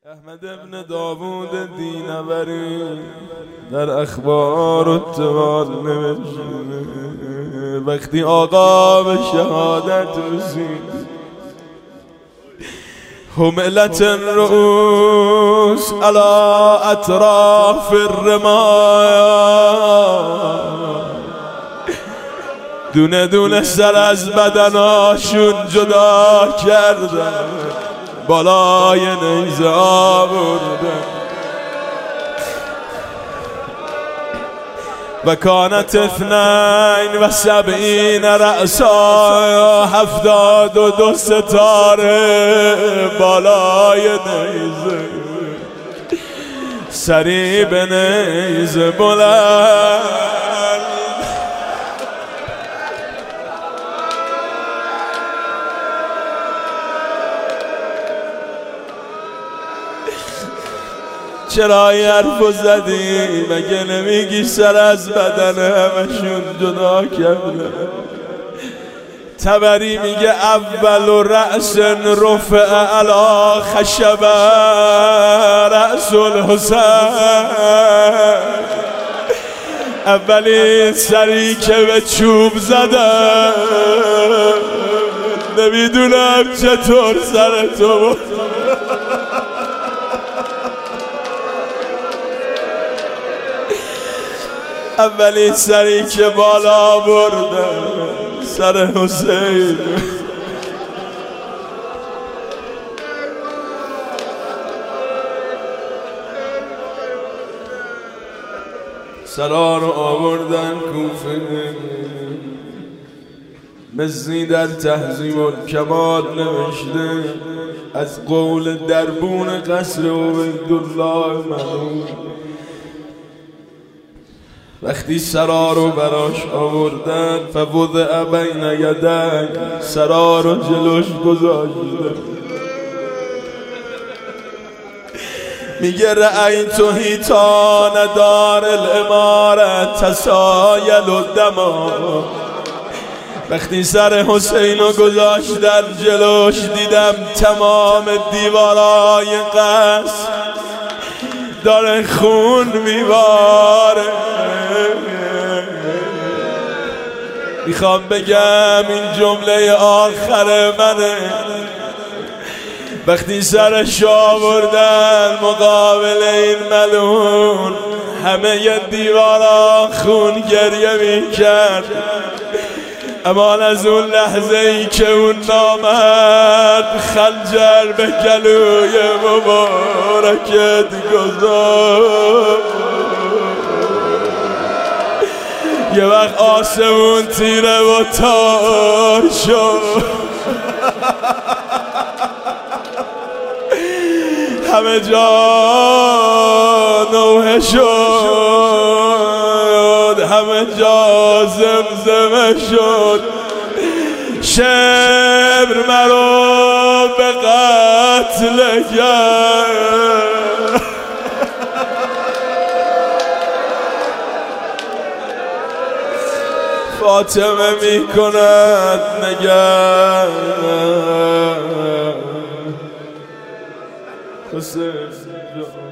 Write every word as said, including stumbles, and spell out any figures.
احمد ابن داوود دینوری در اخبار اتوال نوشته وقتی آقا به شهادت رسید هملت الرؤوس على اطراف الرمایا دونه دونه سر از بدناشون جدا کردن بالای نیزه آوردن و کانت اثنین و سبعین رأسا هفتاد و دو ستاره بالای نیزه سری به نیزه بلند چرا این حرفو زدی؟ مگه نمیگی سر از بدن همشون جدا کردن؟ تبری میگه اول و رأس رفع علا خشب رأس الحسین اولی سری که به چوب زدن نمیدونم چطور سر تو بود اولی سری که بالا بردن سر حسین سرا رو آوردن کوفه مزنی در تهذیب الکمال نوشته از قول دربون قصر عبیدالله ملعون وقتی سرا رو براش آوردن فوضع بین یدی سرا رو جلوش گذاشتن میگه رأیت حیطان دار الامارت تسایل الدما وقتی سر حسین رو گذاشتن جلوش دیدم تمام دیوارای قصر داره خون میباره میخوام بگم این جمله آخر منه وقتی سرش آوردن مقابل این ملعون همه ی دیوارا خون گریه میکرد اما از اون لحظه ای که اون نامرد خنجر به گلوی مبارکت گذاشت یه وقت آسمون تیره و تار شد همه جا نوحه شد همه جا زمزمه شد شبر مرا به قتل کرد فاطمه می کند نگر حسین